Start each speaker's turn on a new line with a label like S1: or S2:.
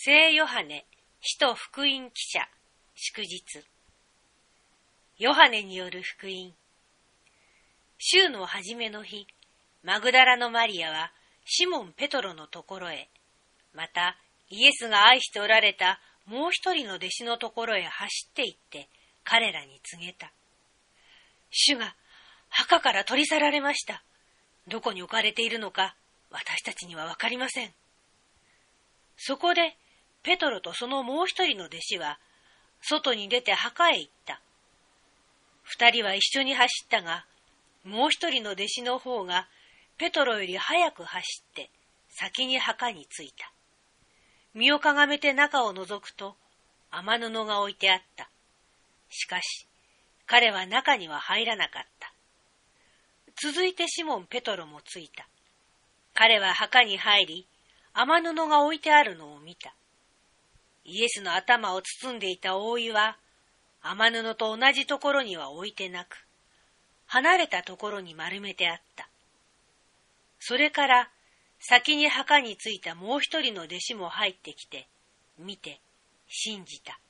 S1: 聖ヨハネ、使徒福音記者、祝日。ヨハネによる福音。週の初めの日、マグダラのマリアはシモン・ペトロのところへ、またイエスが愛しておられたもう一人の弟子のところへ走って行って彼らに告げた。主が墓から取り去られました。どこに置かれているのか私たちにはわかりません。そこでペトロとそのもう一人の弟子は外に出て墓へ行った。二人は一緒に走ったが、もう一人の弟子の方がペトロより早く走って先に墓に着いた。身をかがめて中を覗くと雨布が置いてあった。しかし彼は中には入らなかった。続いてシモン・ペトロも着いた。彼は墓に入り、雨布が置いてあるのを見た。イエスの頭を包んでいた覆いは、雨布と同じところには置いてなく、離れたところに丸めてあった。それから先に墓に着いたもう一人の弟子も入ってきて、見て、信じた。